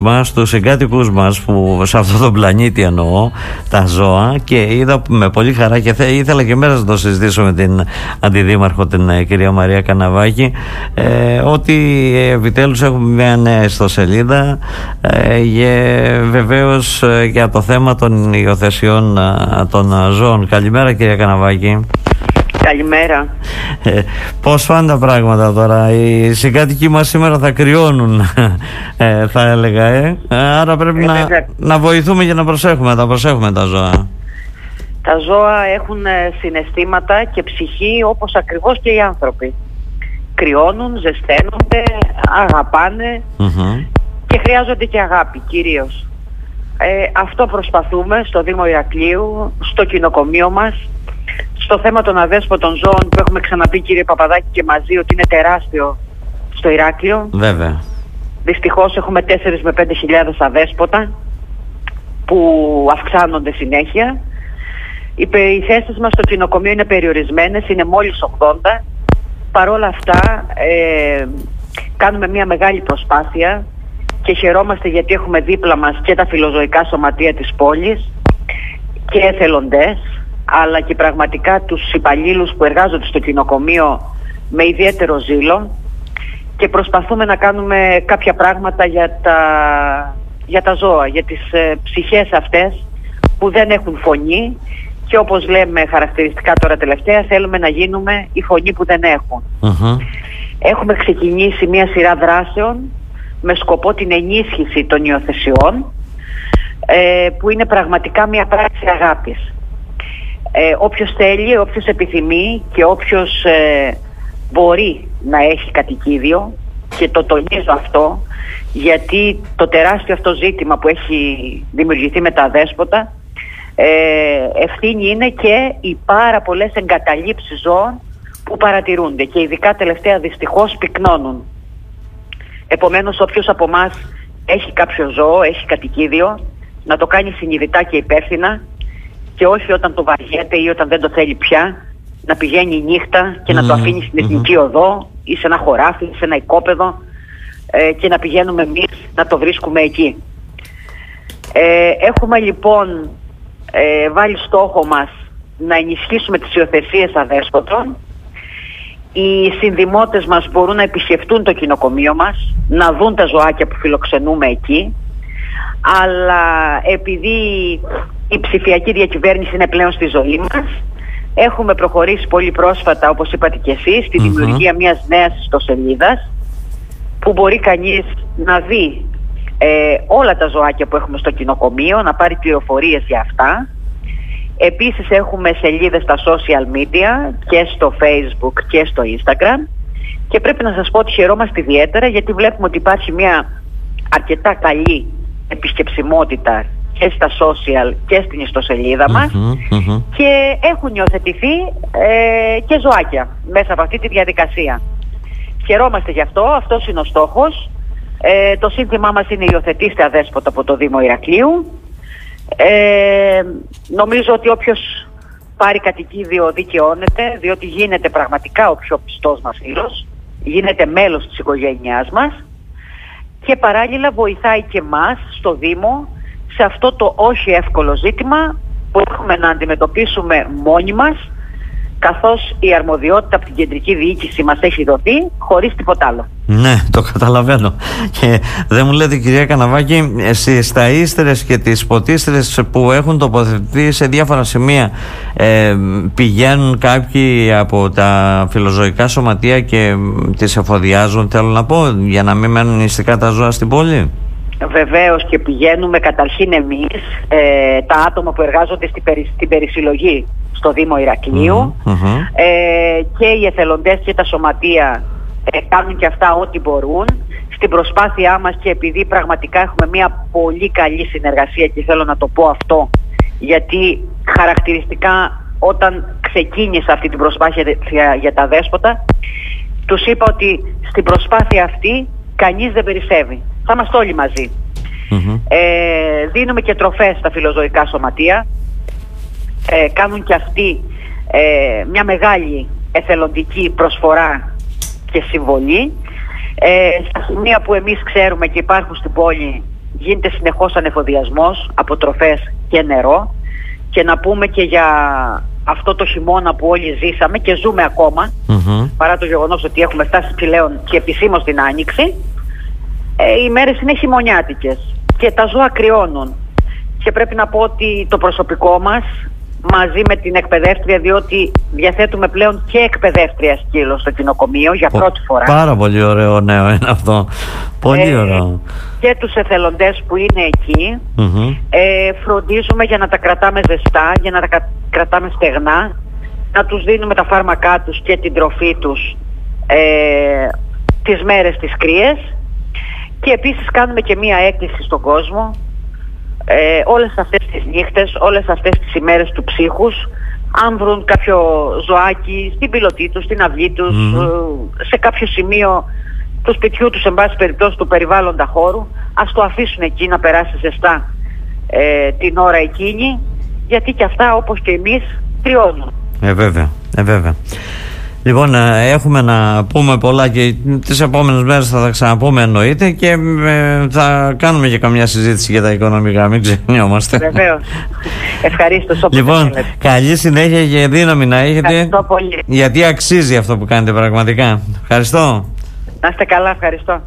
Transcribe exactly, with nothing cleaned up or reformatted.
μας, στους συγκάτοικους μας, που σε αυτόν τον πλανήτη εννοώ, τα ζώα, και είδα με πολύ χαρά και θε, ήθελα και μέσα να το συζητήσω με την Αντιδήμαρχο, την ε, κυρία Μαρία Καναβάκη, ε, ότι ε, επιτέλους έχουμε μια νέα ιστοσελίδα ε, ε, βεβαίως ε, για το θέμα των υιοθεσιών ε, των ζώων. Καλημέρα, κυρία Καναβάκη. Καλημέρα. Ε, πώς πάνε τα πράγματα τώρα? Οι συγκάτοικοι μας σήμερα θα κρυώνουν, ε, θα έλεγα, ε. Άρα πρέπει ε, να, να βοηθούμε και να προσέχουμε, τα προσέχουμε τα ζώα. Τα ζώα έχουν συναισθήματα και ψυχή, όπως ακριβώς και οι άνθρωποι. Κρυώνουν, ζεσταίνονται, αγαπάνε mm-hmm. και χρειάζονται και αγάπη κυρίως. Ε, αυτό προσπαθούμε στο Δήμο Ηρακλείου, στο κοινοκομείο μας. Στο θέμα των αδέσποτων ζώων, που έχουμε ξαναπεί, κύριε Παπαδάκη, και μαζί, ότι είναι τεράστιο στο Ηράκλειο. Βέβαια. Δυστυχώς έχουμε τέσσερις με πέντε χιλιάδες αδέσποτα που αυξάνονται συνέχεια. Οι, οι θέσεις μας στο κοινοκομείο είναι περιορισμένες, είναι μόλις ογδόντα. Παρ' όλα αυτά ε, κάνουμε μια μεγάλη προσπάθεια και χαιρόμαστε γιατί έχουμε δίπλα μας και τα φιλοζωικά σωματεία της πόλης και εθελοντές, αλλά και πραγματικά τους υπαλλήλους που εργάζονται στο κοινοκομείο με ιδιαίτερο ζήλο, και προσπαθούμε να κάνουμε κάποια πράγματα για τα, για τα ζώα, για τις ε, ψυχές αυτές που δεν έχουν φωνή, και όπως λέμε χαρακτηριστικά τώρα τελευταία, θέλουμε να γίνουμε η φωνή που δεν έχουν. Uh-huh. Έχουμε ξεκινήσει μια σειρά δράσεων με σκοπό την ενίσχυση των υιοθεσιών, ε, που είναι πραγματικά μια πράξη αγάπης. Ε, όποιος θέλει, όποιος επιθυμεί και όποιος ε, μπορεί να έχει κατοικίδιο, και το τονίζω αυτό γιατί το τεράστιο αυτό ζήτημα που έχει δημιουργηθεί με τα αδέσποτα, ε, ευθύνη είναι και οι πάρα πολλές εγκαταλείψεις ζώων που παρατηρούνται και ειδικά τελευταία δυστυχώς πυκνώνουν. Επομένως, όποιος από εμάς έχει κάποιο ζώο, έχει κατοικίδιο, να το κάνει συνειδητά και υπεύθυνα, και όχι όταν το βαριέται ή όταν δεν το θέλει πια, να πηγαίνει νύχτα και mm-hmm. να το αφήνει στην εθνική mm-hmm. οδό ή σε ένα χωράφι, σε ένα οικόπεδο, ε, και να πηγαίνουμε εμείς να το βρίσκουμε εκεί. Ε, έχουμε λοιπόν ε, βάλει στόχο μας να ενισχύσουμε τις υιοθεσίες αδέσποτων. Οι συνδημότες μας μπορούν να επισκεφτούν το κοινοκομείο μας, να δουν τα ζωάκια που φιλοξενούμε εκεί, αλλά επειδή η ψηφιακή διακυβέρνηση είναι πλέον στη ζωή μας, έχουμε προχωρήσει πολύ πρόσφατα, όπως είπατε και εσείς, στη mm-hmm. δημιουργία μιας νέας ιστοσελίδας, που μπορεί κανείς να δει ε, όλα τα ζωάκια που έχουμε στο κοινοκομείο, να πάρει πληροφορίες για αυτά. Επίσης έχουμε σελίδες στα social media και στο Facebook και στο Instagram, και πρέπει να σας πω ότι χαιρόμαστε ιδιαίτερα γιατί βλέπουμε ότι υπάρχει μια αρκετά καλή επισκεψιμότητα και στα social και στην ιστοσελίδα μας mm-hmm, mm-hmm. και έχουν υιοθετηθεί ε, και ζωάκια μέσα από αυτή τη διαδικασία. Χαιρόμαστε γι' αυτό, αυτός είναι ο στόχος. Ε, το σύνθημά μας είναι υιοθετήστε αδέσποτα από το Δήμο Ηρακλείου. Ε, νομίζω ότι όποιος πάρει κατοικίδιο δικαιώνεται, διότι γίνεται πραγματικά ο πιο πιστός μας φίλος, γίνεται μέλος της οικογένειάς μας, και παράλληλα βοηθάει και μας στο Δήμο σε αυτό το όχι εύκολο ζήτημα που έχουμε να αντιμετωπίσουμε μόνοι μας, καθώς η αρμοδιότητα από την κεντρική διοίκηση μας έχει δοθεί χωρίς τίποτα άλλο. Ναι, το καταλαβαίνω. Και δεν μου λέτε, κυρία Καναβάκη, στις ταΐστερες και τις ποτίστερες που έχουν τοποθετηθεί σε διάφορα σημεία, ε, πηγαίνουν κάποιοι από τα φιλοζωικά σωματεία και τις εφοδιάζουν, θέλω να πω, για να μην μένουν νηστικά τα ζώα στην πόλη? Βεβαίως, και πηγαίνουμε καταρχήν εμείς, ε, τα άτομα που εργάζονται στην, περι, στην περισυλλογή στο Δήμο Ηρακλείου, mm-hmm. ε, και οι εθελοντές και τα σωματεία ε, κάνουν και αυτά ό,τι μπορούν στην προσπάθειά μας, και επειδή πραγματικά έχουμε μια πολύ καλή συνεργασία, και θέλω να το πω αυτό γιατί χαρακτηριστικά όταν ξεκίνησα αυτή την προσπάθεια για, για τα δέσποτα, τους είπα ότι στην προσπάθεια αυτή κανείς δεν περισσεύει. Θα είμαστε όλοι μαζί. Mm-hmm. Ε, δίνουμε και τροφές στα φιλοζωικά σωματεία. Ε, κάνουν και αυτοί ε, μια μεγάλη εθελοντική προσφορά και συμβολή. Ε, στα σημεία που εμείς ξέρουμε και υπάρχουν στην πόλη, γίνεται συνεχώς ανεφοδιασμός από τροφές και νερό, και να πούμε και για αυτό το χειμώνα που όλοι ζήσαμε και ζούμε ακόμα, mm-hmm. παρά το γεγονός ότι έχουμε φτάσει πλέον και επισήμως στην Άνοιξη, ε, οι μέρες είναι χειμωνιάτικες και τα ζώα κρυώνουν, και πρέπει να πω ότι το προσωπικό μας μαζί με την εκπαιδεύτρια, διότι διαθέτουμε πλέον και εκπαιδεύτρια σκύλο στο κοινοκομείο για πρώτη φορά. Πάρα πολύ ωραίο νέο είναι αυτό. Πολύ ε, ωραίο. Και τους εθελοντές που είναι εκεί, mm-hmm. ε, φροντίζουμε για να τα κρατάμε ζεστά, για να τα κρατάμε στεγνά, να τους δίνουμε τα φάρμακά τους και την τροφή τους ε, τις μέρες τις κρύες, και επίσης κάνουμε και μία έκκληση στον κόσμο. Ε, όλες αυτές τις νύχτες, όλες αυτές τις ημέρες του ψύχους, αν βρουν κάποιο ζωάκι στην πιλωτή τους, στην αυλή τους, mm. σε κάποιο σημείο του σπιτιού τους, εν πάση περιπτώσει του περιβάλλοντα χώρου, ας το αφήσουν εκεί να περάσει ζεστά ε, την ώρα εκείνη, γιατί και αυτά, όπως και εμείς, κρυώνουν. Ε, βέβαια, ε, βέβαια. Λοιπόν, έχουμε να πούμε πολλά και τις επόμενες μέρες θα τα ξαναπούμε, εννοείται, και ε, θα κάνουμε και καμιά συζήτηση για τα οικονομικά, μην ξεχνιόμαστε. Βεβαίως. Ευχαρίστως. Λοιπόν, θέλετε. Καλή συνέχεια και δύναμη να έχετε. Ευχαριστώ πολύ. Γιατί αξίζει αυτό που κάνετε πραγματικά. Ευχαριστώ. Να είστε καλά, ευχαριστώ.